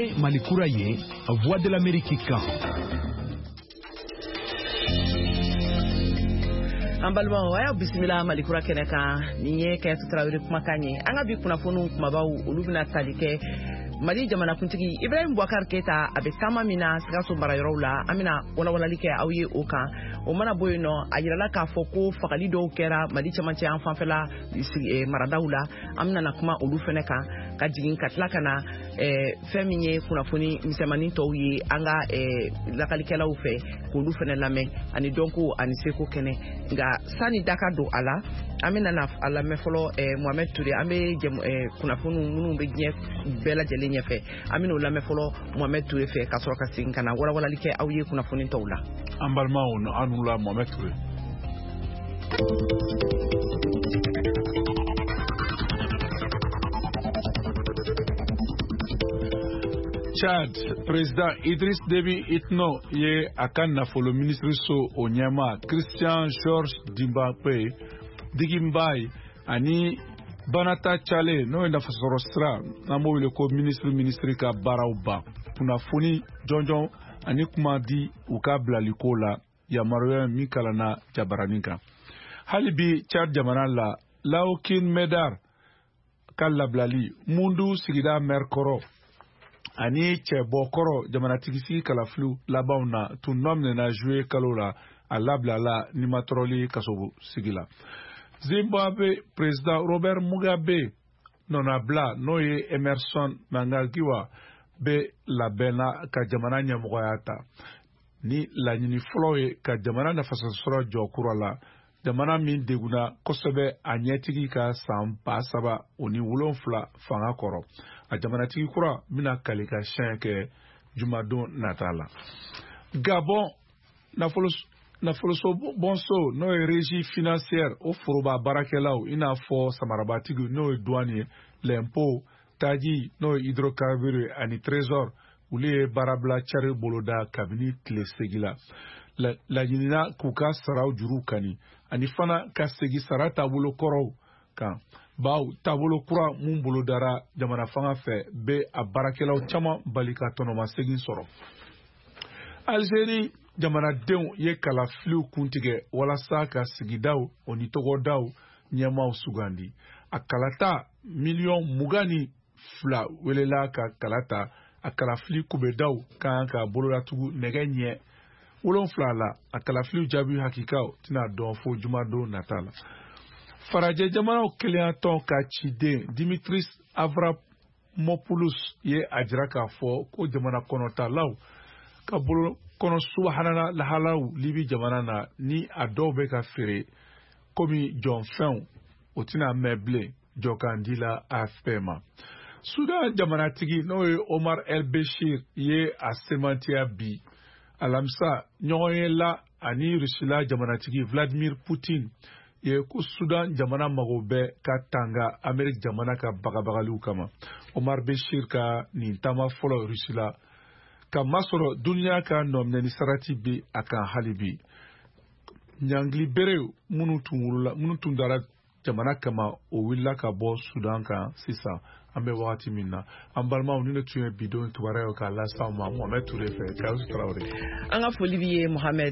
ye Malikura ye Voix de l'Amérique kan. Ambalma waya bisimila Malikura keneka niye kayatu Traoré kumakan ye an ka bi kunnafoniw kumabaw olu bɛna tali kɛ Mali jamana kuntigi Ibrahim Boubacar Keita a bɛ taama min na Sikaso marayɔrɔw la an bɛna walawalali kɛ aw ye o kan o mana bɔ yen nɔ a yirala k'a fɔ ko fagali dɔw kɛra Mali cɛmancɛ an fanfɛla maradaw la an bɛna kuma olu fɛnɛ kan ka jigin ka tila ka na fɛn min ye kunnafoni misɛnmanin tɔw ye an ka lakalikɛlaw fɛ k'olu fɛnɛ lamɛn ani dɔnko ani seko kɛnɛ nka sani da ka don a la an bɛna a lamɛn fɔlɔ Mohamed Touré an bɛ kunnafoni minnu bɛ diɲɛ bɛɛ lajɛlen ɲɛfɛ an bɛna o lamɛn fɔlɔ Mohamed Touré fɛ ka sɔrɔ ka segin ka na walawalali kɛ aw ye kunnafoni tɔw la. An balimaw an n'u la Mohamed Touré. Chad, président Idriss Déby Itno ye a ka nafolo ministre so o ɲɛma Christian Georges Digimbaye ani Banata Chale n'o ye nafasɔrɔ sira n'an b'o wele ko ministre ka baaraw ban kunnafoni jɔnjɔn ani kuma di u ka bilaliko la yamaruya min kalanna jabaranin kan. Hali bi Chad jamana la Laokin Medar ka labilali Mundu sigida maire kɔrɔ ani cɛbɔkɔrɔ jamanatigisi kalafiliw labanw na tun nɔminɛna juillet kalo la a labilala nimatoroli kasogo sigi la. Zimbabwe président Robert Mugabe nɔnabila n'o ye Emerson Mnangagwa bɛ labɛnna ka jamana ɲɛmɔgɔya ta ni laɲini fɔlɔ ye ka jamana nafasɔrɔ jɔ kura la jamana min deguna kosɛbɛ a ɲɛtigi ka san 7,7 fanga kɔrɔ a jamanatigi kura bɛna kali ka siɲɛ kɛ jumadon nata la. Gabon nafoloso bonso n'o ye régie financière o foroba baarakɛlaw i n'a fɔ samarabatigi n'o ye douane ye l'impôt taji n'o ye hydrocarbure ani trésor olu ye baarabila cari boloda kabini tile segi la. Laɲinina k'u ka saraw juru kani ani fana ka segi sara taabolo kɔrɔw kan baw taabolo kura mun bolodara jamana fanga fɛ bɛ a baarakɛlaw caman bali ka tɔnɔma segin sɔrɔ. Algérie jamanadenw ye kalafiliw kuntigɛ walasa ka sigidaw o ni tɔgɔdaw ɲɛmaw sugandi. A kalata $22 welela ka kalata a kalafili kubedaw kan ka bolodatugu nɛgɛ ɲɛ 7 la a kalafiliw jaabi hakikaw tɛna dɔn fo jumadon nata la. Farajɛ jamanaw keleyatɔn ka ciden Dimitris Avramopoulos ye a jira k'a fɔ ko jamana kɔnɔtalaw ka bolo kɔnɔ subahana lahalaw Libi jamana na ni a dɔw bɛ ka feere komi jɔnfɛnw o tɛna mɛn bilen jɔkandi la AFP ma. Sudan jamanatigi n'o ye Omar El Béchir ye a semantiya bi alamisa ɲɔgɔn ye la ani Rusila jamanatigi Vladimir Putin ye ko Sudan jamana mago bɛ ka tanga Amerik jamana ka bagabagaliw kama. Omar Béchir ka nin taama fɔlɔ Rusila ka masɔrɔ duniya ka nɔminɛni sarati bi a kan hali bi. Ɲangili berew minnu tun dara jamana kama o wulila ka bɔ Sudan kan sisan an bɛ wagati min na an balimaw ni ne tun ye bidon kibaruya ye k'a lase aw ma Mohamed Touré fɛ Kayusu Traoré. An ka foli b'i ye Mohamed.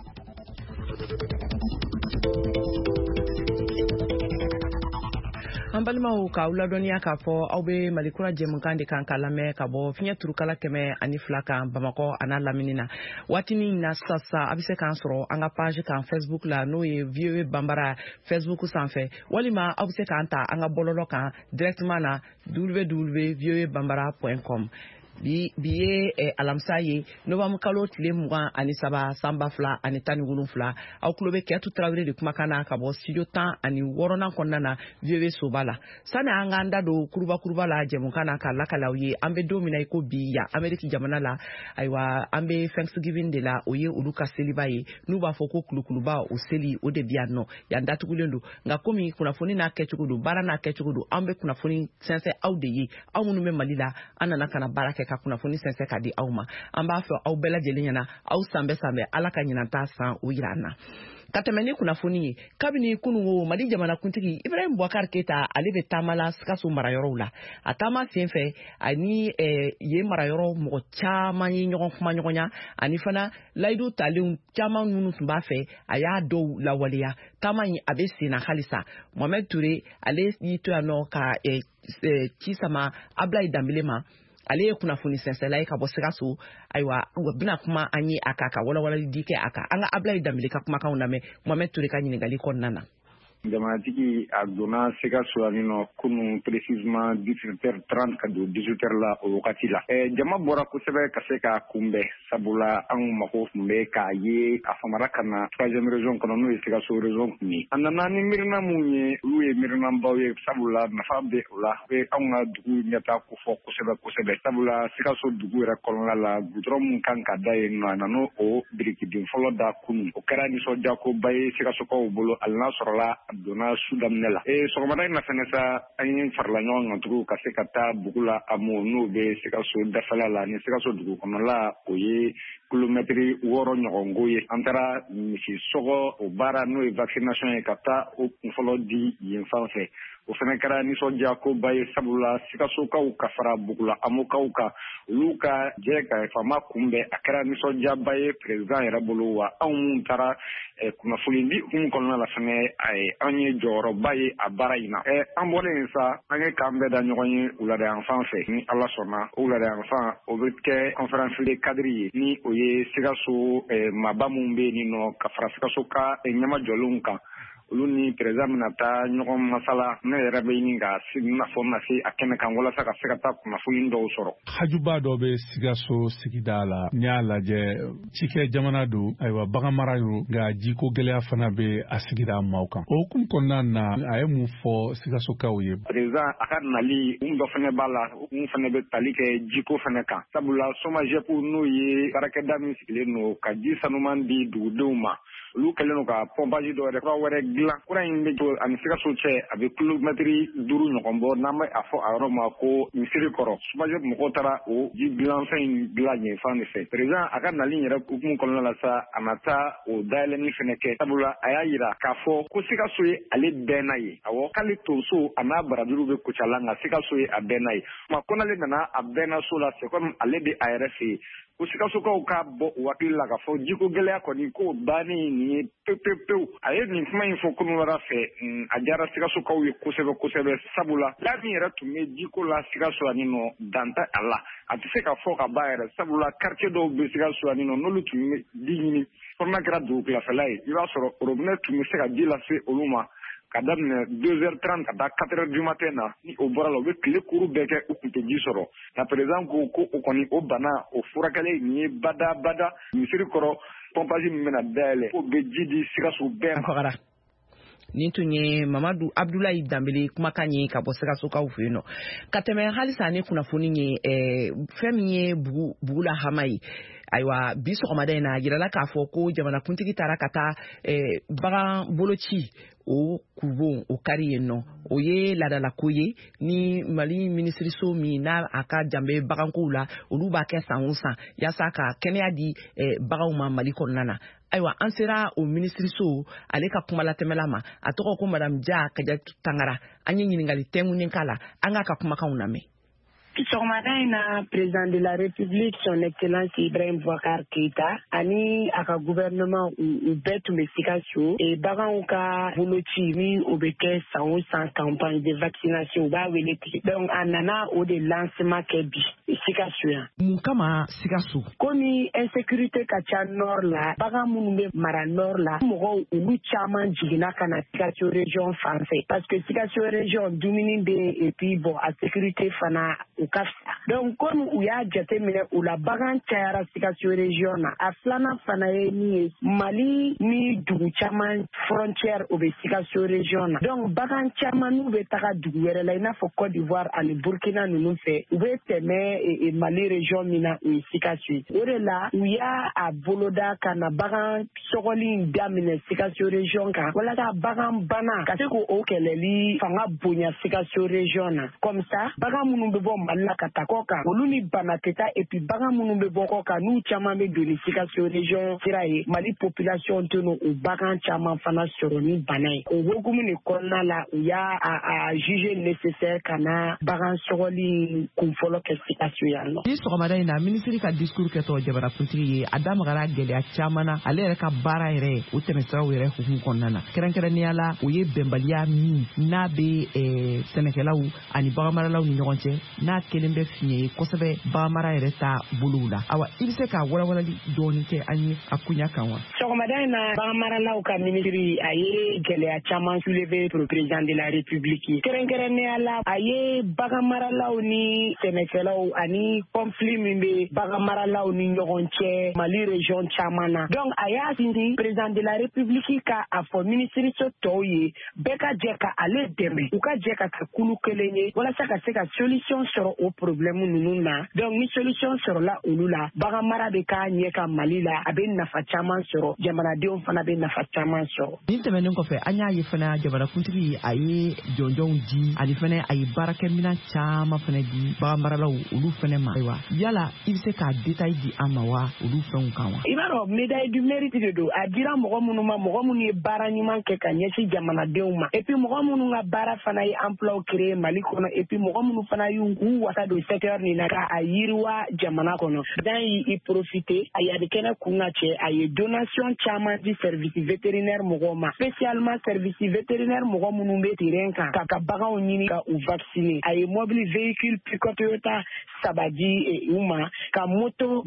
An balimaw k'aw ladɔnniya k'a fɔ aw bɛ Malikura jɛmukan de kan ka lamɛn ka bɔ fiɲɛ turukala 102 kan Bamakɔ a n'a lamini na waatinin na sisan a bɛ se k'an sɔrɔ an ka page kan Facebook la n'o ye VOA Bambara Facebook sanfɛ walima aw bɛ se k'an ta an ka bɔlɔlɔ kan directement na www.voabambara.com. bi ye alamisa ye novembre kalo tile 23 san 2017 aw kulo bɛ Kɛtu Tarawele de kumakan na ka bɔ studio 16 kɔnɔna na VOA soba la sani an k'an da don kuruba la jɛmukan na ka lakalaw ye an bɛ don min na i ko bi ya Ameriki jamana la ayiwa an bɛ Thanksgiving de la o ye olu ka seliba ye n'u b'a fɔ ko kulukuluba o seli o de bi yan nɔ yan datugulen don nka komi kunnafoni n'a kɛcogo don baara n'a kɛcogo don an bɛ kunnafoni sɛnsɛn aw de ye aw minnu bɛ Mali la an nana kana baara kɛ ka kunnafoni sɛnsɛ ka di aw ma an b'a fɛ aw bɛɛ lajɛlen ɲɛna aw sanbɛ ala ka ɲinanta san o yira an na ka tɛmɛ ni kunnafoni ye kabini kunungo Mali jamanakuntigi Ibrahim Boubacar Keita ale bɛ taama la Sikaso marayɔrɔw la a taama sen fɛ ani ye marayɔrɔ mɔgɔ caman ye ɲɔgɔn kuma ɲɔgɔnya ani fana layidu talenw caman minnu tun b'a fɛ a y'a dɔw lawaleya taama in a bɛ senna halisa Mohamed Touré ale y'i to yan nɔ ka ci sama Ablaye Dambele ma ale ye kunnafoni sɛnsɛla ye ka bɔ Sikaso ayiwa bɛna kuma an ye a ka walawalali di kɛ a kan an ka Ablaye Dambele ka kumakanw lamɛn Mohamed Touré ka ɲininkali kɔnɔna na jamanatigi a donna Sikaso yan nɔ kunun précisément 18h30 ka don 18h la o wagati la jama bɔra kosɛbɛ ka se ka kunbɛn sabula an mako tun bɛ k'a ye a famara ka na 3e région kɔnɔ n'o ye Sikaso région kun ye a nana ni miirina mun ye olu ye miirinanbaw ye sabula nafa bɛ o la bɛ anw ka dugu ɲɛta ko fɔ kosɛbɛ sabula Sikaso dugu yɛrɛ kɔnɔna la goudron mun kan ka da yen nɔ a nana o birikiden fɔlɔ da kunun o kɛra nisɔndiyakoba ye Sikasokaw bolo hali n'a sɔrɔla donna su daminɛ la sɔgɔmada in na fɛnɛ sa an ye farala ɲɔgɔn kan tugun ka se ka taa bugu la Amo n'o bɛ Sikaso dafala la ni Sikaso dugu kɔnɔla o ye kilomɛtiri 6 ɲɔgɔngo ye an taara misi sɔgɔ o baara n'o ye vaccination ye ka taa o kunfɔlɔ di yen fan fɛ o fɛnɛ kɛra nisɔndiya koba ye sabula Sikasokaw ka fara bugula Amokaw kan olu ka jɛ ka fama kunbɛn a kɛra nisɔndiyaba ye président yɛrɛ bolo wa anw mun taara kunnafoni di hukumu kɔnɔna la fɛnɛ an ye jɔyɔrɔba ye a baara in na an bɔlen yen sa an ye k'an bɛɛ da ɲɔgɔn ye wuladayan fan fɛ ni Ala sɔnna o wuladayan fan o bɛ kɛ conférence de cadre ye ni o ye Sikaso maaba mun bɛ yen nɔ ka fara Sikaso ka ɲɛma jɔlenw kan olu ni président bɛna taa ɲɔgɔn masala ne yɛrɛ bɛ ɲini ka nafɔ na se a kɛnɛ kan walasa ka se ka taa kunnafoni dɔw sɔrɔ hajuba dɔ bɛ Sikaso sigida la n'i y'a lajɛ cikɛ jamana don ayiwa bagan mara yo nka jiko gɛlɛya fana bɛ a sigida maaw kan o hukumu kɔnɔna na a ye mun fɔ Sikasokaw ye président a ka nali dɔ fana b'a la mun fana bɛ tali kɛ jiko fana kan sabula SOMAGEP n'o ye baarakɛda min sigilen don ka ji sanuman di dugudenw ma olu kɛlen don ka pompage dɔ yɛrɛ kura wɛrɛ dilan kura in bɛ jɔ ani Sikaso cɛ a bɛ kilomɛtiri 5 ɲɔgɔn bɔ n'an bɛ a fɔ a yɔrɔ ma ko misiri kɔrɔ SOMAGEP mɔgɔw taara o ji dilanfɛn in dilan yen fan de fɛ président a ka nali yɛrɛ hukumu kɔnɔna la sa a na taa o dayɛlɛnni fana kɛ sabula a y'a yira k'a fɔ ko Sikaso ye ale bɛnna ye awɔ k'ale tonso a n'a barajuru bɛ kucala nka Sikaso ye a bɛnna ye ma ko n'ale nana a bɛnna so la c'est comme ale bɛ a yɛrɛ fɛ yen ko Sikasokaw ka bɔ o hakili la k'a fɔ jiko gɛlɛya kɔni ko bannen nin ye pewu a ye nin kuma in fɔ kunun wɛrɛ fɛ a diyara Sikasokaw ye kosɛbɛ sabula da min yɛrɛ tun bɛ jiko la Sikaso ani nɔ dan tɛ a la a tɛ se ka fɔ ka ba yɛrɛ sabula quartier dɔw bɛ Sikaso ani nɔ n'olu tun bɛ di ɲini fɔ n'a kɛra dugukilafɛla ye i b'a sɔrɔ robinet tun bɛ se ka ji lase olu ma ka daminɛ 2h30 ka taa 4h du matin na ni o bɔra la u bɛ tile kuru bɛɛ kɛ u tun tɛ ji sɔrɔ nka président ko o kɔni o bana o furakɛli nin ye bada misiri kɔrɔ pompage min bɛna dayɛlɛ k'o bɛ ji di Sikaso bɛɛ ma. Nin tun ye Mamadu Abdoulaye Dambele kumakan ye ka bɔ Sikasokaw fɛ yen nɔ ka tɛmɛ halisa ni kunnafoni ye fɛn min ye Bugula Hama ye ayiwa bi sɔgɔmada in na a yirala k'a fɔ ko jamanakuntigi taara ka taa bagan boloci o kubon o kari yen nɔ o ye ladalako ye ni Mali minisiriso min n'a a ka janbe bagankow la olu b'a kɛ san o san yaasa ka kɛnɛya di baganw ma Mali kɔnɔna na ayiwa an sera o minisiriso ale ka kumalatɛmɛla ma a tɔgɔ ko madame Dia Kajatu Tangara an ye ɲininkali tɛnkunnen k'a la an k'a ka kumakanw lamɛn. Sɔgɔmada in na président de la République son excellence Ibrahim Boubacar Keita ani a ka gouvernement u bɛɛ tun bɛ Sikaso baganw ka boloci min o bɛ kɛ san o san campagne de vaccination u b'a wele tigɛ donc a nana o de lancement kɛ bi Sikaso yan. Mun kama Sikaso? Komi insécurité ka ca nord la bagan minnu bɛ mara nord la mɔgɔw olu caman jiginna ka na Sikaso région fan fɛ parce que Sikaso région dumuni bɛ et puis bon a sécurité fana donc comme u y'a jateminɛ u la bagan cayara Sikaso région na a filanan fana ye min ye Mali ni dugu caman frontière o bɛ Sikaso région na donc bagan caman n'u bɛ taga dugu wɛrɛ la i n'a fɔ Côte d'Ivoire ani Burkina ninnu fɛ u bɛ tɛmɛ Mali région min na o ye Sikaso ye o de la u y'a a boloda ka na bagan sɔgɔli daminɛ Sikaso région kan walasa bagan bana ka se k'o kɛlɛli fanga bonya Sikaso région na comme ça bagan minnu bɛ bɔ Mali la ka taa kɔ kan olu ni bana tɛ taa et puis bagan minnu bɛ bɔ kɔ kan n'u caman bɛ don ni Sikaso région sira ye Mali population tɛ n'o bagan caman fana sɔrɔ ni bana ye o hokumu de kɔnɔna la u y'a jugé nécessaire ka na bagan sɔgɔli kunfɔlɔ kɛ Sikaso yan nɔ. Ni sɔgɔmada in na ministre ka discours kɛtɔ jamanakuntigi ye a da magara gɛlɛya caman na ale yɛrɛ ka baara yɛrɛ o tɛmɛsiraw yɛrɛ hukumu kɔnɔna na kɛrɛnkɛrɛnnenya la o ye bɛnbaliya min n'a bɛ sɛnɛkɛlaw ani baganmaralaw ni ɲɔgɔn cɛ n'a kelen bɛ fiɲɛ ye kosɛbɛ baganmara yɛrɛ ta bolow la awa i bɛ se ka walawalali dɔɔni kɛ an ye a kunya kan wa. Sɔgɔmada in na baganmaralaw ka ministre a ye gɛlɛya caman soulevé pour président de la république ye kɛrɛnkɛrɛnnenya la a ye baganmaralaw ni sɛnɛkɛlaw ani conflit min bɛ baganmaralaw ni ɲɔgɔn cɛ Mali région caman na donc a y'a sindi président de la république ka a fɔ ministre tɔw ye bɛɛ ka jɛ ka ale dɛmɛ u ka jɛ ka kɛ kulu kelen ye walasa ka se ka solution sɔrɔ o problème ninnu na donc ni solution sɔrɔla olu la baganmara bɛ k'a ɲɛ ka Mali la a bɛ nafa caman sɔrɔ jamanadenw fana bɛ nafa caman sɔrɔ. Nin tɛmɛnen kɔfɛ an y'a ye fana jamanakuntigi a ye jɔnjɔnw di ani fana a ye baarakɛminɛn caman fana di baganmaralaw olu fana ma ayiwa yala i bɛ se ka détail di an ma wa olu fɛnw kan wa. I b'a dɔn médaille du mérite de don a dira mɔgɔ minnu ma mɔgɔ minnu ye baara ɲuman kɛ ka ɲɛsin jamanadenw ma et puis mɔgɔ minnu ka baara fana ye emploi créé Mali kɔnɔ et puis mɔgɔ minnu fana y'u wasa don secteur nin na ka a yiriwa jamana kɔnɔ dan y'i profiter a ye kɛnɛ kun ka cɛ a ye donation caman di service vétérinaire mɔgɔw ma spécialement service vétérinaire mɔgɔ minnu bɛ terrain kan ka baganw ɲini ka u vacciner a ye mobile véhicule pick-up Toyota 3 di u ma ka moto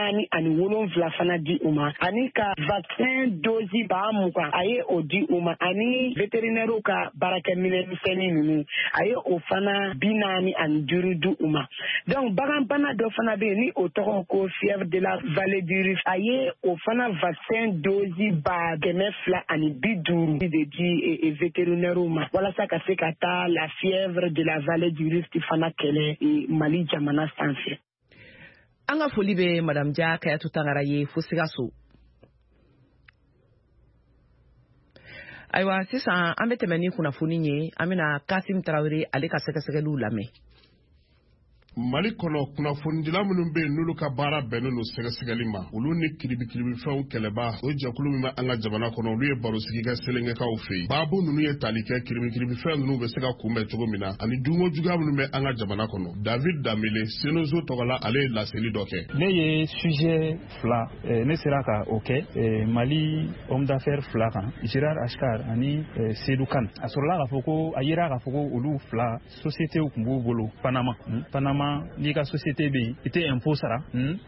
47 fana di u ma ani ka vaccin dose 20,000 a ye o di u ma ani vétérinaire ka baarakɛminɛn misɛnnin ninnu a ye o fana 45 di u ma donc bagan bana dɔ fana bɛ yen ni o tɔgɔ ko fièvre de la vallée du Rift a ye o fana vaccin dose 250 de di vétérinaire ma walasa ka se ka taa la fièvre de la vallée du Rift fana kɛlɛ Mali jamana sanfɛ. An ka foli bɛ Madame Dia Kayatu Tangara ye fo Sikaso. Ayiwa sisan an bɛ tɛmɛ ni kunnafoni ye an bɛna Kasim Tarawele ale ka sɛgɛsɛgɛliw lamɛn. Mali kɔnɔ kunnafonidila minnu bɛ yen n'olu ka baara bɛnnen don sɛgɛsɛgɛli ma olu ni kiribikiribifɛnw kɛlɛba o jɛkulu min bɛ an ka jamana kɔnɔ olu ye baro sigi kɛ selenkɛkaw fɛ yen baabu ninnu ye tali kɛ kiribikiribifɛn ninnu bɛ se ka kunbɛn cogo min na ani dunko juguya minnu bɛ an ka jamana kɔnɔ David Damele Senozo tɔgɔla ale ye laseli dɔ kɛ. Ne ye sujet fila ne sera ka o kɛ Mali homme d'affaires fila kan Gérard Ashkar ani Seydou Kane a sɔrɔla k'a fɔ ko a yera k'a fɔ ko olu fila sociétés tun b'u bolo Panama n'i ka société bɛ yen i tɛ impôt sara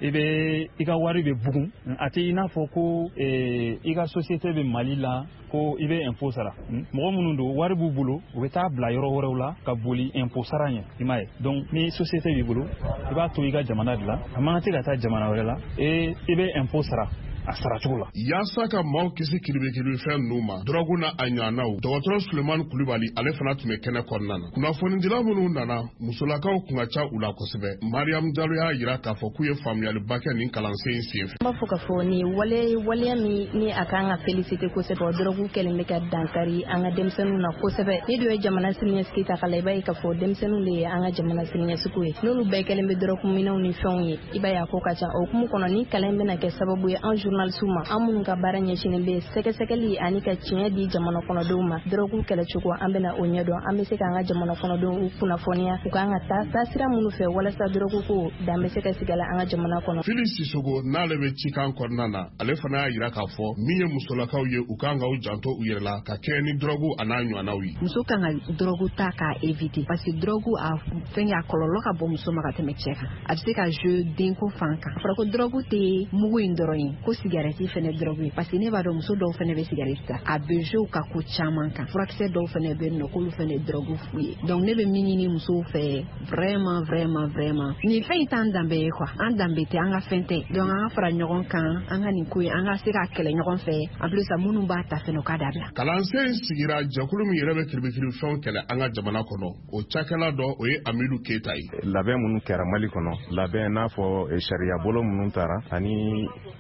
i ka wari bɛ bugun a tɛ i n'a fɔ ko i ka société bɛ Mali la ko i bɛ impôt sara mɔgɔ minnu don wari b'u bolo u bɛ taa bila yɔrɔ wɛrɛw la ka boli impôt sara ɲɛ i m'a ye donc ni société b'i bolo i b'a to i ka jamana de la a man kan tɛ ka taa jamana wɛrɛ la i bɛ impôt sara a saracogo la. Yaasa ka maaw kisi kiribikiribifɛn ninnu ma drogue na a ɲɔgɔnnaw dɔgɔtɔrɔ Sulemani Kulibali ale fana tun bɛ kɛnɛ kɔnɔna na kunnafonidila minnu nana musolakaw kun ka ca u la kosɛbɛ Mariam Jalo y'a jira k'a fɔ k'u ye faamuyaliba kɛ nin kalansen in senfɛ. N b'a fɔ k'a fɔ nin waleya min ni a kan ka féliciter kosɛbɛ o drogue kɛlen bɛ ka dankari an ka denmisɛnninw na kosɛbɛ ni dun ye jamana siniɲɛsigi ta k'a lajɛ i b'a ye k'a fɔ denmisɛnninw de ye an ka jamana siniɲɛsigiw ye n'olu bɛɛ kɛlen bɛ drogue minɛnw ni fɛnw ye i b'a ye a ko ka ca o hukumu kɔnɔ ni kalan bɛna kɛ sababu ye an journalistes ma an minnu ka baara ɲɛsinnen bɛ sɛgɛsɛgɛli ani ka tiɲɛ di jamana kɔnɔdenw ma drogue kɛlɛcogo an bɛna o ɲɛdɔn an bɛ se k'an ka jamana kɔnɔdenw kunnafoniya u k'an ka taa sira minnu fɛ walasa drogue ko dan bɛ se ka sigi la an ka jamana kɔnɔ. Fili Sisogo n'ale bɛ cikan kɔnɔna na ale fana y'a jira k'a fɔ min ye musolakaw ye u kan ka u janto u yɛrɛ la ka kɛ ni drogue a n'a ɲɔgɔnnaw ye. Muso kan ka drogue ta k'a éviter parce que drogue a kɔlɔlɔ ka bɔ muso ma ka tɛmɛ cɛ kan a bɛ se ka jouer denko fan kan a fɔra ko drogue tɛ mugu in dɔrɔn ye ko cigarette fɛnɛ drogue ye parce que ne b'a dɔn muso dɔw fɛnɛ bɛ cigarette ta a bɛ jouer ka ko caman kan furakisɛ dɔw fɛnɛ bɛ yen nɔ k'olu fɛnɛ drogue fu ye donc ne bɛ min ɲini musow fɛ vraiment nin fɛn in t'an danbe ye quoi an danbe tɛ an ka fɛn tɛ donc an ka fara ɲɔgɔn kan an ka nin ko ye an ka se ka kɛlɛ ɲɔgɔn fɛ en plus minnu b'a ta fɛnɛ o ka dabila. Kalansen in sigira jɛkulu min yɛrɛ bɛ kiribikirifɛnw kɛlɛ an ka jamana kɔnɔ o cakɛla dɔ o ye Amidu Keyita ye. Labɛn minnu kɛra Mali kɔnɔ labɛn n'a fɔ sariya bolo minnu taara ani service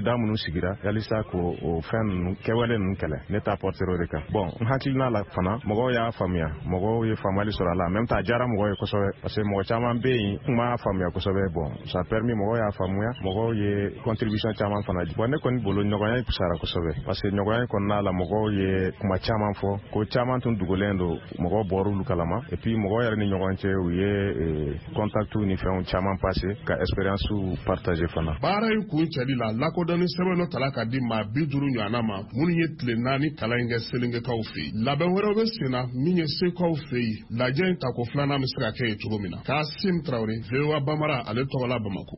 sigida minnu sigira yalisa ko o fɛn ninnu kɛwale ninnu kɛlɛ ne t'a porter o de kan bon n hakilina la fana mɔgɔw y'a faamuya mɔgɔw ye faamuyali sɔrɔ a la même temps jara mɔgɔw ye kosɛbɛ parce que mɔgɔ caman bɛ yen kuma faamuya kosɛbɛ bon ça permis mɔgɔw y'a faamuya mɔgɔw ye contribution caman fana di bon ne kɔni bolo ɲɔgɔnya pusara kosɛbɛ parce que ɲɔgɔnya kɔnɔna la mɔgɔw ye kuma caman fɔ ko caman tun dugulen don mɔgɔw bɔr'olu kalama et puis mɔgɔw yɛrɛ ni ɲɔgɔn cɛ u ye contactu ni fɛnw caman passé ka expérience partager fana baara in kun cɛli la lakodɔnni sɛbɛn dɔ tala ka di maa 50 ɲɔgɔnna ma minnu ye tile 4 kalan in kɛ selenkɛkaw fɛ yen labɛn wɛrɛw bɛ sen na min ye sekaw fɛ yen lajɛ in tako filanan bɛ se ka kɛ yen cogo min na Kasim Traoré VOA Bamara ale tɔgɔ la Bamako.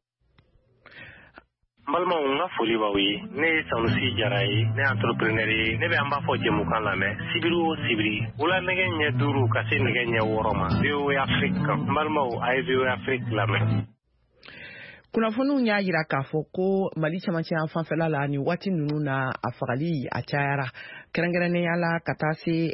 Balimaw n ka foli b'aw ye ne ye Sanusi Jara ye ne entrepreneur ye ne bɛ an b'a fɔ jɛmukan lamɛn sibiri o sibiri wula nɛgɛ ɲɛ 5 ka se nɛgɛ ɲɛ 6 ma VOA Afrique kan balimaw a ye VOA Afrique lamɛn. Kunnafoniw y'a jira k'a fɔ ko Mali cɛmancɛ yan fanfɛla la ni waati ninnu na a fagali a cayara kɛrɛnkɛrɛnnenya la ka taa se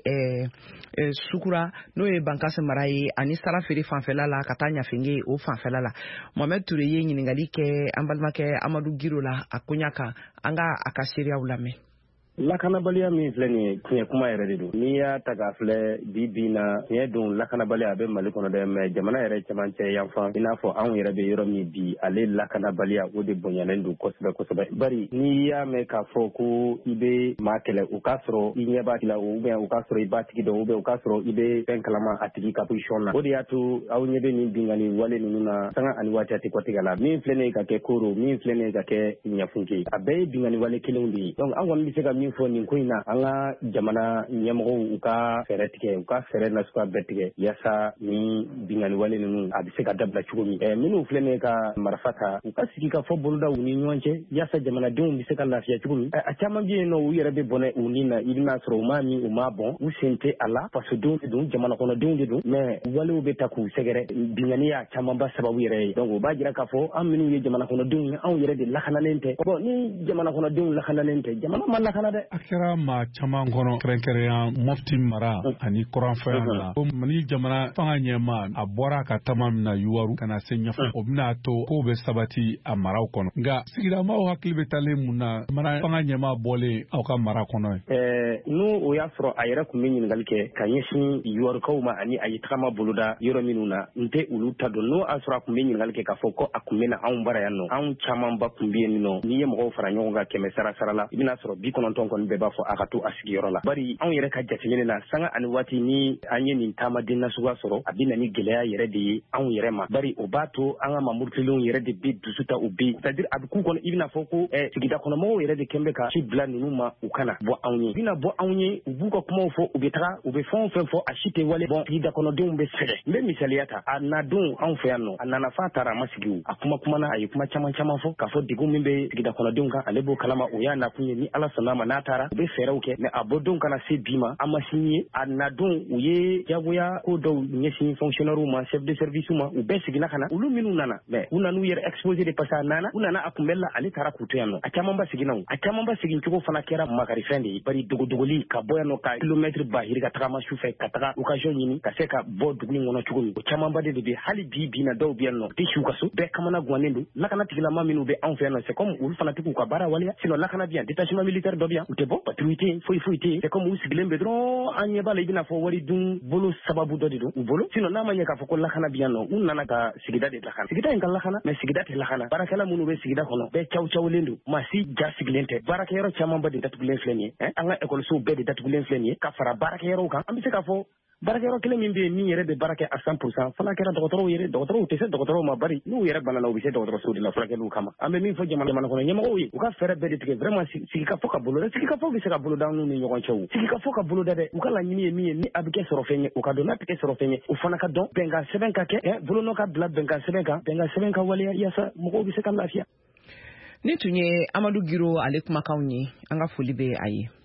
Sukura n'o ye Bankasi mara ye ani Sarafere fanfɛla la ka taa Ɲafenge o fanfɛla la Mohamed Touré ye ɲininkali kɛ an balimakɛ Amadu Giro la a koɲa kan an ka a ka seereyaw lamɛn. Lakanabaliya min filɛ nin ye tiɲɛ kuma yɛrɛ de don n'i y'a ta k'a filɛ bi na tiɲɛ don lakanabaliya a bɛ Mali kɔnɔ dɛ mais jamana yɛrɛ cɛmancɛ yanfan i n'a fɔ anw yɛrɛ bɛ yɔrɔ min bi ale lakanabaliya o de bonyalen don kosɛbɛ kosɛbɛ bari n'i y'a mɛn k'a fɔ ko i bɛ maa kɛlɛ o k'a sɔrɔ i ɲɛ b'a tigi la ou bien o k'a sɔrɔ i b'a tigi dɔn ou bien o k'a sɔrɔ i bɛ fɛn kalama a tigi ka position na o de y'a to aw ɲɛ bɛ nin bingani wale ninnu na sanga ani waati a tɛ kɔtigɛ la min filɛ nin ye ka kɛ koro min filɛ nin ye ka kɛ ɲafunke a bɛɛ ye bingani wale kelenw de ye donc an kɔni bɛ se ka min fɔ nin ko in na an ka jamana ɲɛmɔgɔw u ka fɛɛrɛ tigɛ u ka fɛɛrɛ nasuguya bɛɛ tigɛ yaasa ni bingani wale ninnu a bɛ se ka dabila cogo min minnu filɛ nin ye ka marifa ta u ka sigi ka fɔ boloda u ni ɲɔgɔn cɛ yaasa jamanadenw bɛ se ka lafiya cogo min a caman bɛ yen nɔ u yɛrɛ bɛ bɔnɛ u ni na i bɛna sɔrɔ u m'a min u m'a bɔn u sen tɛ a la fasodenw de don jamana kɔnɔdenw de don mais walew bɛ ta k'u sɛgɛrɛ bingani y'a camanba sababu yɛrɛ ye donc o b'a jira k'a fɔ an minnu ye jamana kɔnɔdenw ye anw yɛrɛ de lakanalen tɛ bon ni jamana kɔnɔdenw lakanalen tɛ jamana ma lakana dɛ. A kɛra maa caman kɔnɔ kɛrɛnkɛrɛnya mɔfti mara ani kɔrɔnfɛn la ko Mali jamana fanga ɲɛma a bɔra ka taama min na Yuwaru ka na se ɲɛfɔ o bɛna to kow bɛ sabati a maraw kɔnɔ nka sigidamaaw hakili bɛ talen mun na jamana fanga ɲɛma bɔlen aw ka mara kɔnɔ ye. N'o o y'a sɔrɔ a yɛrɛ tun bɛ ɲininkali kɛ ka ɲɛsin Yuwarukaw ma ani a ye tagama boloda yɔrɔ minnu na n tɛ olu ta dɔn n'o y'a sɔrɔ a tun bɛ ɲininkali kɛ k'a fɔ ko a tun bɛ na anw bara yan nɔ anw camanba tun bɛ yen nɔ n'i ye mɔgɔw fara ɲɔgɔn kan 100 sara la i bɛna sɔrɔ 90 kɔni bɛɛ b'a fɔ a ka to a sigiyɔrɔ la bari anw yɛrɛ ka jateminɛ na sanga ani waati ni an ye nin taamaden nasuguya sɔrɔ a bɛ na ni gɛlɛya yɛrɛ de ye anw yɛrɛ ma bari o b'a to an ka mamuru kelenw yɛrɛ de bɛ dusu ta u bɛ c'est à dire a bɛ k'u kɔnɔ i bɛna fɔ ko sigida kɔnɔmɔgɔw yɛrɛ de kɛn bɛ ka ci bila ninnu ma u kana bɔ anw ye u bɛna bɔ anw ye u b'u ka kumaw fɔ u bɛ taga u bɛ fɛn o fɛn fɔ a si tɛ wale bɔn sigida kɔnɔdenw bɛ sɛgɛn n bɛ misaliya ta a na don anw fɛ yan nɔ a nana f'a taara a ma sigi o a kumana a ye kuma caman caman fɔ k'a fɔ degun min bɛ sigida kɔnɔdenw kan ale b'o kalama o y'a nakun ye ni ala sɔnna ma n'a taara u bɛ fɛɛrɛw kɛ mais a bɔdenw kana se bi ma an ma signé a na don u ye jagoya ko dɔw ɲɛsin fonctionnaire ma chef de service ma u bɛɛ seginna ka na olu minnu nana mais u nana u yɛrɛ exposé de parce que a nana u nana a kunbɛli la ale taara k'u to yan nɔ a caman ba seginna o a caman ba segin cogo fana kɛra makarifɛn de ye bari dogoli ka bɔ yan nɔ ka kilomètre bahiri ka tagama su fɛ ka taga occasion ɲini ka se ka bɔ dugu in kɔnɔ cogo min o caman ba de bɛ hali bi na dɔw bɛ yan nɔ tɛ si u ka so bɛɛ kamana guwanen don lakana tigilama minnu bɛ anw fɛ yan nɔ c'est comme olu fana tɛ k'u ka baara waleya sinon lakana bɛ yan détachement militaire dɔ bɛ yan u tɛ bɔ patrouille tɛ yen foyi tɛ yen c'est comme u sigilen bɛ dɔrɔn an ɲɛ b'a la i bɛna fɔ wari dun bolo sababu dɔ de don u bolo sinon n'a ma ɲɛ k'a fɔ ko lakana bɛ yan nɔ u nana ka sigida de lakana sigida in ka lakana mais sigida tɛ lakana baarakɛla minnu bɛ sigida kɔnɔ bɛɛ cawlen don maa si ja sigilen tɛ baarakɛyɔrɔ camanba de datugulen filɛ nin ye an ka ekɔlisow bɛɛ de datugulen filɛ nin ye ka fara baarakɛyɔrɔw kan an bɛ se k'a fɔ baarakɛyɔrɔ kelen min bɛ yen min yɛrɛ bɛ baara kɛ à 100% fana kɛra dɔgɔtɔrɔw yɛrɛ dɔgɔtɔrɔw tɛ se dɔgɔtɔrɔw ma bari n'u yɛrɛ banana u bɛ se dɔgɔtɔrɔsow de la furakɛliw kama an bɛ min fɔ jamana kɔnɔ ɲɛmɔgɔw ye u ka fɛɛrɛ bɛɛ de tigɛ vraiment sigikafɔ ka bolo dɛ sigikafɔ bɛ se ka boloda anw ni ɲɔgɔn cɛ o sigikafɔ ka boloda dɛ u ka laɲini ye min ye ni a bɛ kɛ sɔrɔ fɛn ye o ka dɔn n'a tɛ kɛ sɔrɔ fɛn ye o fana ka dɔn bɛnkan sɛbɛn ka kɛ bolonɔ ka bila bɛnkan sɛbɛn ka waleya yaasa mɔgɔw bɛ se ka lafiya. Ni tun ye Amadu Giro ale kumakanw ye an ka foli bɛ a ye.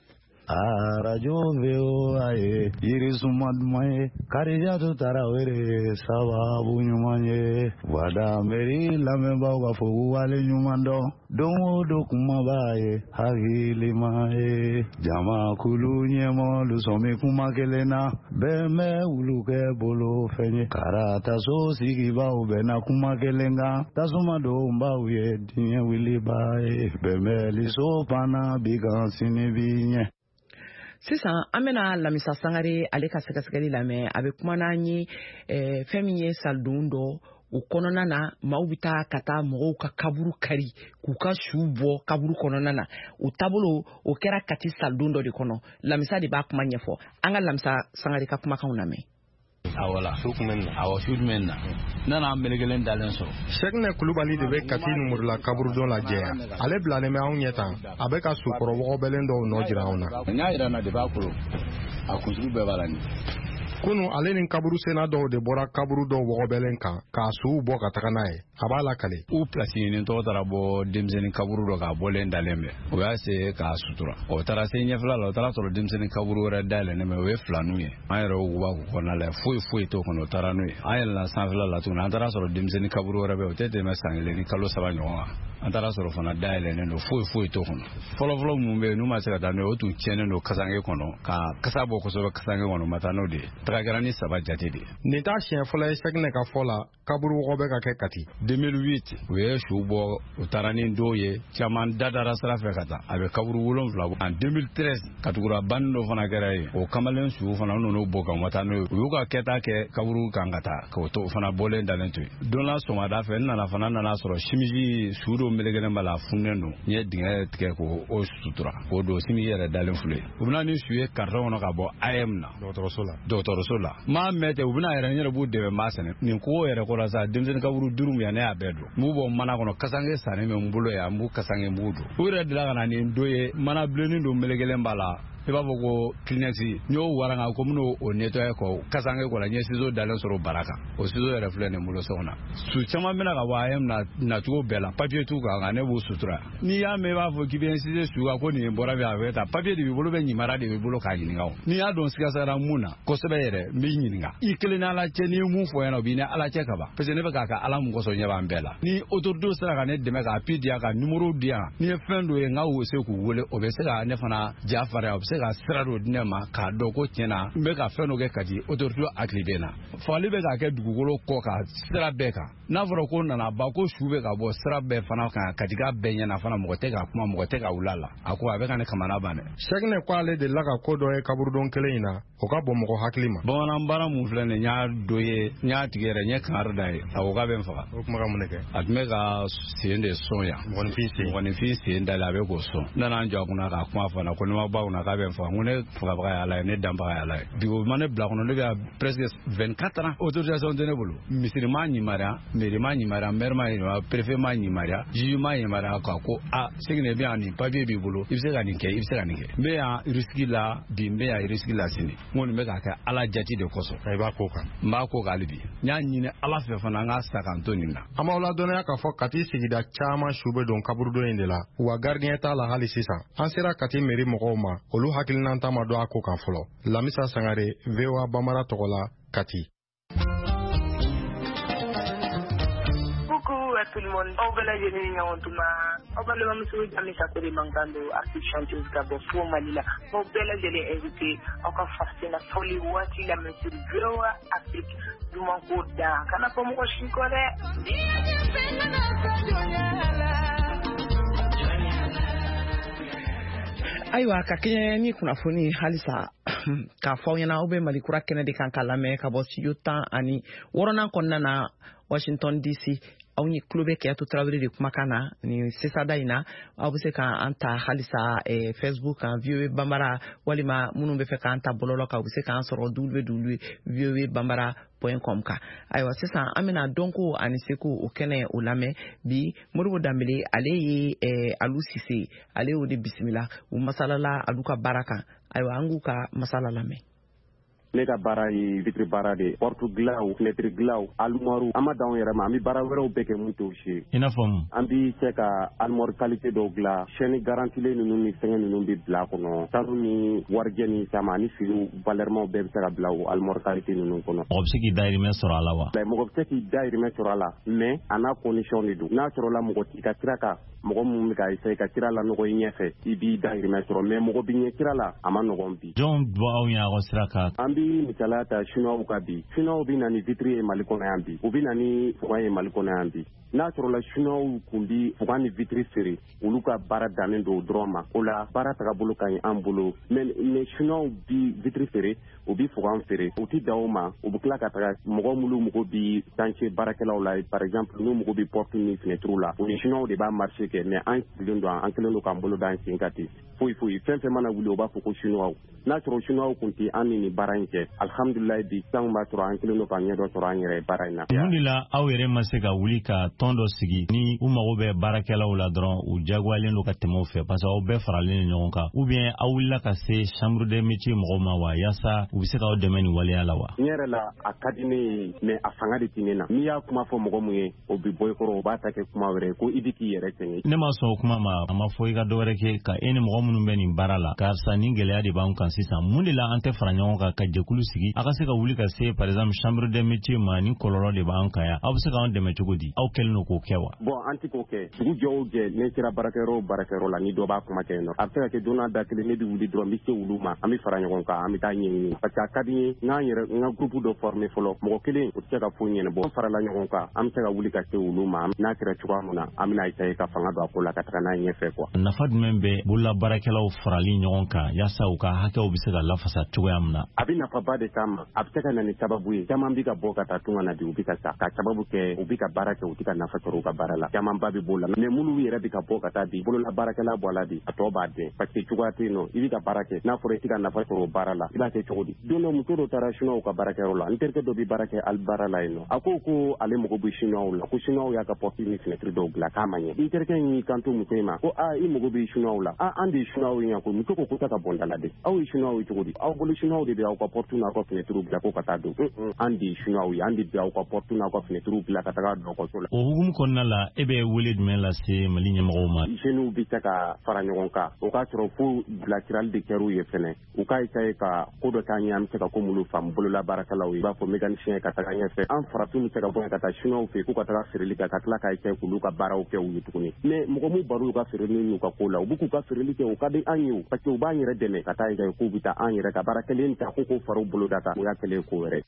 arajo VOA Yirisumad Karijatu Tarawere Sababu Nyumanye Wada Meri Lameba Wafu Wale Nyumando Domo Dokumabaye Hagilimae Jama Kulu Nyemo Lusome Kumakelena Beme Uluke Bolo Fenye Karata So Sigiba Ubena Kumakelenga Tasuma Domba Uye Dinye Wilibae Beme Liso Pana Bigan Sinibinye sisan an bɛna Lamisa Sangare ale ka sɛgɛsɛgɛli lamɛn a bɛ kuma n'an ye fɛn min ye salidon dɔ o kɔnɔna na maaw bɛ taa ka taa mɔgɔw ka kaburu kari k'u ka su bɔ kaburu kɔnɔna na o taabolo o kɛra Kati salidon dɔ de kɔnɔ Lamisa de b'a kuma ɲɛfɔ an ka Lamisa Sangare ka kumakanw lamɛn. awala awa sudmen na nana melegelen dalen so Sheikne Kulubali de be Kati numurla kaburudon la jeya ale blane me aw nyeta abeka sukoro wo belen do no jirauna nya ira na de ba kulo akuzu be balani kunu ale nin kaburu sena do de bora kaburu do wo belen kan ka su bo ka takanae abala kale u place ni to tara bo demzeni kaburu do ka bolen dalembe o ya se ka sutura o tara se nyefla lo tara to demzeni kaburu ra dalene me we flanu ye ayro wa ko na le foi to kono tara nu ayel na sanfla la tuna tara so demzeni kaburu ra be o tete me sangele ni kalo saba nyoa antara so fana dalene no foi to kono folo mu be nu ma se ka dano o tu chene no kasange kono ka kasabo ko so kasange kono matano de tragarani saba jate de ni ta chien fola Sheikne ka fola kaburu wo be ka ke Kati 2008 we shubo utarani ndoye chaman dadara sarafe kata abe kaburu wolon fla en 2013 katukura bando fana garaye o kamalen shu fana no boka matano yuka keta ke kaburu kangata ko to fana bolen dalentu don la soma da fe na fana na soro shimiji shudo melegene bala funnendo nye dinga tike ko o sutura ko do simi yere dalen fule ubna ni shuye karro no ka bo ayem na doctor sola ma mete ubna yere nyere bu de ma sene ni ko yere ko rasa dimzen kaburu durum ya ne abedo mu bo mana kono kasange sane me mbulo ya mbu kasange mbudu ure de la kana ni ndoye mana bleni do melegele mbala iba bogo klinexi nyo waranga ko muno o neto ko kasange ko la nyesizo dalen soro baraka o sizo refle ne mulo sona su chama mena ka wayem na tugo bela papier tu ka ne bu sutura ni ya me ba fo kiben size su ko ni mbora bi aveta papier de bolo be nyimara de bolo ka yini ngawo ni ya don sika sara muna ko sebe yere mi nyinga iklina la cheni mu fo yana bi ne ala cheka ba pese ne ba ka ala mu ko so nyaba mbela ni otordo sara ka ne de me ka pidia ka numero dia ni fendo e ngawo se ku wole o be se ka ne fana jafara se ka sirado dinema ka doko tiena mbe ka feno ke Kati otordo aklibena fali be ka ke dugukolo ko ka sirabeka na foro ko na ba ko shube ka bo sirabe fana ka Kati ka benya na fana mogote ka kuma mogote ka ulala ako abeka ne kamana bane Sheikne kwale de laga kodo e kaburdon keleina o ka bo mo haklima bona mbara mu flene nya doye nya tigere nya kar dai ako ka ben fa o kuma ka muneke atme ka siende soya woni fi siende la be ko so na njo kuna ka kuma fana ko no ba una ka ben fa ngone fuka ba ala ne damba ala bigo mane bla kono le presque 24 ans autorisation de nebulu misiri ma nyimara meri ma nyimara merma ina prefet ma nyimara ji ma nyimara ko a signe bi ani papier bi bulu ibse ga ninke me ya risque la bi me ya risque la sini ngoni me ka ala jati de koso ay ba ko kan ma ko galibi nya nyine ala fe fana nga sakantoni na ama wala dona ka fo Kati sigida chama shube don kaburu do indela wa gardien ta la hali sisa ansera Kati meri mokoma olu hakilina ntama do ako kan folo Lamisa Sangare VOA Bambara Togola Kati. Coucou à tout le monde. On va la journée en tout cas. On va le même chose à mes accords mangando artiste chanteuse Gabo Fou Malila. On va la journée invité. On va faire la folie ouati la monsieur VOA Afrique du manco da. Kana pas mon chikore. Ayiwa ka kɛɲɛ ni kunnafoni halisa k'a fɔ aw ɲɛna aw bɛ Malikura kɛnɛ de kan ka lamɛn ka bɔ studio 16 kɔnɔna na Washington DC aw ni kulo bɛ Kɛyatu Tarawele de kumakan na ni sisada in na aw bɛ se k'an ta halisa Facebook kan VOA Bambara walima minnu bɛ fɛ k'an ta bɔlɔlɔ kan u bɛ se k'an sɔrɔ www.voabambara.com kan ayiwa sisan an bɛna dɔnko ani seko o kɛnɛ o lamɛn bi Modibo Dambele ale ye Alu Sise ale y'o de bisimila u masalala Alu ka baara kan ayiwa an k'u ka masala lamɛn. ne ka baara ye vitre baara de porte gilaw fenêtre gilaw almoire ama daw yɛrɛ ma an bi baara wɛrɛw bɛɛ kɛ mun t'o si ina fam an bi se ka almoire qualité dɔw gila chaîne garantie ninnu ni fɛngɛ ninnu bi bila kɔnɔ sanu ni warijɛ ni sama ni filiw valèrement bɛɛ bi se ka bila o almoire qualité ninnu kɔnɔ mɔgɔ bɛ se k'i dayirimɛ sɔrɔ a la wa mɔgɔ bɛ se k'i dayirimɛ sɔrɔ a la mais a n'a condition de don n'a sɔrɔla mɔgɔ t'i ka sira kan mɔgɔ mun bɛ ka essayer ka sira la nɔgɔ i ɲɛfɛ i b'i dayirimɛ sɔrɔ mais mɔgɔ bi ɲɛ sira la a ma nɔgɔn bi jɔn bɔ aw ɲɛ aw sira kan an bi misaliya ta chinois ka bi chinois bi na ni vitre ye Mali kɔnɔ yan bi u bi na ni fugan ye Mali kɔnɔ yan bi n'a sɔrɔla chinois kun bi fugan ni vitre feere olu ka baara dannen don dɔrɔn ma o la baara tagabolo ka ɲi an bolo mais chinois bi vitre feere u bi fugan feere u ti da o ma u bi tila ka taga mɔgɔ minnu mago bi chantier baarakɛlaw la par exemple n'u mago bi porte ni fenêtre la o ni chinois de b'a marché kɛ mais an sigilen don an kelen don k'an bolo d'an sen ka ten foyi fɛn fɛn mana wuli o b'a fɔ ko chinois n'a sɔrɔ chinois kun tɛ an ni baara in kɛ alhamdulilayi bi sanw b'a sɔrɔ an kelen don k'an ɲɛ dɔ sɔrɔ an yɛrɛ baara in na. mun de la aw yɛrɛ ma se ka wuli ka tɔn dɔ sigi ni u mago bɛ baarakɛlaw la dɔrɔn u jagoyalen don ka tɛmɛ u fɛ parce que aw bɛɛ faralen ɲɔgɔn kan ou bien aw wulila ka se chambre des métiers mɔgɔw ma wa yaasa u bɛ se k'aw dɛmɛ nin waleya la wa. n yɛrɛ la a ka di ne ye mais a fanga de tɛ ne na n'i y'a kuma fɔ mɔgɔ mun ye o bi bɔ i kɔrɔ o b'a ta kɛ kuma wɛrɛ ye ko i bɛ k'i yɛrɛ sɛgɛn. ne ma sɔn o kuma ma a ma fɔ i ka dɔwɛrɛ kɛ ka e ni mɔgɔ minnu bɛ nin baara la karisa nin gɛlɛya de b'an kan sisan mun de la an tɛ fara ɲɔgɔn kan ka jɛkulu sigi a ka se ka wuli ka se par exemple chambre des métiers ma ni kɔlɔlɔ de b'an kan yan aw bɛ se k'an dɛmɛ cogo di aw kɛlen don k'o kɛ wa. bon an ti k'o kɛ dugu jɔ o jɛ ne sera baarakɛyɔrɔ la ni dɔ b'a kuma kɛ yen nɔ a bɛ se ka kɛ don n'a da kelen ne bɛ wuli dɔrɔn n bɛ se olu ma an bɛ fara ɲɔgɔn kan an bɛ taa ɲɛɲini parce que a ka di n ye n ka groupe dɔ former fɔlɔ mɔgɔ kelen o tɛ se ka foyi ɲɛnabɔ an farala ɲɔgɔn kan an bɛ se ka wuli ka se olu ma n'a kɛra cogoya min na an bɛna essayer ka fanga don a ko la ka taga n'a ye ɲɛfɛ quoi. nafa jumɛn bɛ bololabaarakɛlaw farali ɲɔgɔn kan yaasa u ka hakɛw bɛ se ka lafasa cogoya min na. a bɛ nafaba de k'a ma a bɛ se ka na ni sababu ye caman bɛ ka bɔ ka taa tunga na bi u bɛ ka sa ka sababu kɛ u bɛ ka baara kɛ u tɛ ka nafa sɔrɔ u ka baara la caman ba bɛ b'o la mais minnu yɛrɛ bɛ ka bɔ ka taa bi bololabaarakɛla bɔ a la bi a tɔ b'a dɛn parce que cogoya tɛ yen nɔ i bɛ ka baara kɛ n'a fɔra i tɛ ka nafa sɔrɔ o baara la i b'a kɛ cogo di don dɔ muso dɔ taara chinois ka baarakɛyɔrɔ la n terikɛ dɔ bɛ baara kɛ ali baara la yen nɔ a ko ale mago bɛ chinois la ko chinois y'a ka porte ni fenêtre dɔw bila k'a ma ɲɛ n terikɛ in y'i kanto muso in ma ko i mago bɛ chinois la an de ye chinois ye yan ko muso ko ta ka bɔ da la dɛ aw ye chinois ye cogo di aw bolo chinois de bɛ aw ka porte n'aw ka fenêtre bila ko ka taa don an de ye chinois ye an de bɛ aw ka porte n'aw ka fenêtre bila ka taga dɔgɔtɔrɔso la. o hukumu kɔnɔna la e bɛ wele jumɛn lase Mali ɲɛmɔgɔw ma. jeunes bɛ se ka fara ɲɔgɔn kan o k'a sɔrɔ fo bilasirali de kɛr'u ye fɛnɛ u k'a essayer ka ko dɔ k'an ye an bɛ se ka ko minnu faamu bololabaarakɛlaw ye i b'a fɔ mécanicien ka taga ɲɛfɛ an farafin bɛ se ka bɔ ka taa chinois fɛ k'u ka taga feereli kɛ ka tila k'a essayer k'olu ka baaraw kɛ u ye tuguni mais mɔgɔ min baro u ka feereli n'u ka ko la u bɛ k'u ka feereli kɛ o ka di an ye o parce que u b'an yɛrɛ dɛmɛ ka taa essayer k'u bɛ taa an yɛrɛ ka baara kelen ta ko fara u bolo da kan o y'a kɛlen ko wɛrɛ.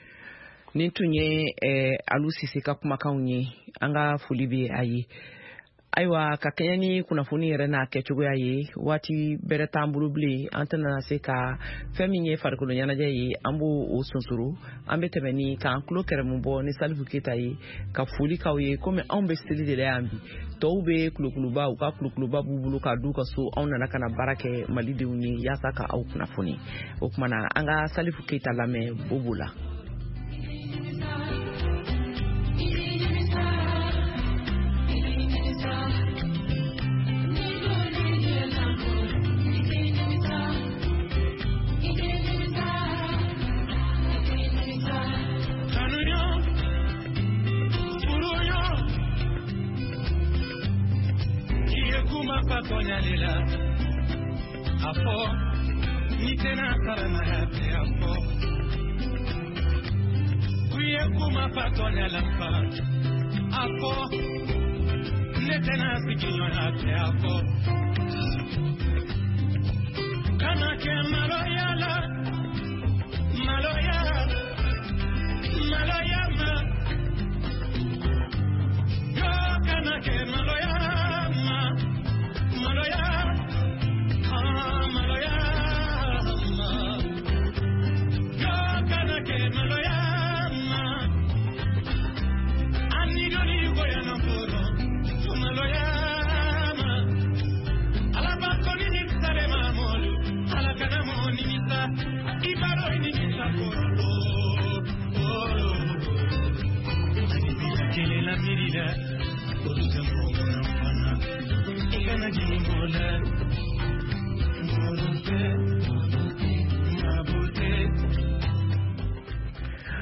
nin tun ye Alu Sise ka kumakanw ye an ka foli bɛ a ye ayiwa ka kɛɲɛ ni kunnafoni yɛrɛ n'a kɛcogoya ye waati bɛrɛ t'an bolo bilen an tɛna se ka fɛn min ye farikolo ɲɛnajɛ ye an b'o sonsoro an bɛ tɛmɛ ni k'an tulo kɛrɛmu bɔ ni Salifu Keyita ye ka foli k'aw ye komi anw bɛ seli de la yan bi tɔw bɛ kulukuluba u ka kulukuluba b'u bolo k'a d'u ka so anw nana ka na baara kɛ malidenw ye yaasa ka aw kunnafoni o tuma na an ka Salifu Keyita lamɛn bobo la. Konyalila afo nitena karana hati afo kuye kuma patonyala fa afo nitena sikinyo hati afo kana ke maloyala maloya ma yo kana ke maloya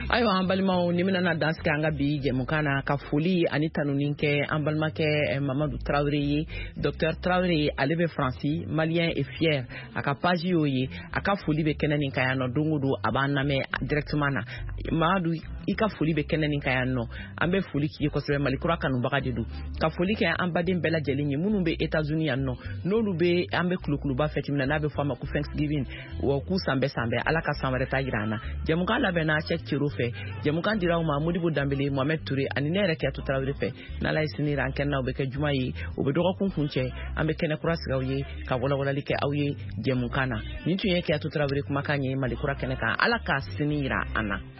ayiwa an balimaw ni mina na danse kɛ an ka bi jɛmukan na ka foli ani tanunin kɛ an balimakɛ Mamadu Traoré ye. Docteur Traoré ale bɛ Faransi, malien et fier. A ka page y'o ye, a ka foli bɛ kɛnɛ nin kan yan nɔ don o don a b'an lamɛn directement na. Mamadu i ka foli bɛ kɛnɛ nin kan yan nɔ an bɛ foli k'i ye kosɛbɛ Malikura kanubaga de don. Ka foli kɛ an baden bɛɛ lajɛlen ye minnu bɛ États-Unis yan nɔ n'olu bɛ an bɛ kulukuluba fête min na n'a bɛ fɔ a ma ko Thanksgiving wa k'u san bɛɛ Ala ka san wɛrɛ ta jira an na. Jɛmukan labɛnna Cheikh Thierno fɛ, jɛmukan dira u ma Modibo Dambele, Mohamed Touré ani ne yɛrɛ Kiyatu Tarawele fɛ. N'Ala ye sini jira an kɛnɛ u bɛ kɛ juma ye u bɛ dɔgɔkun kuncɛ an bɛ kɛnɛ kura sigi aw ye ka walawalali kɛ aw ye jɛmukan na. Nin tun ye Kiyatu Tarawele kumakan ye Malikura kɛnɛ kan. Ala ka sini jira an na.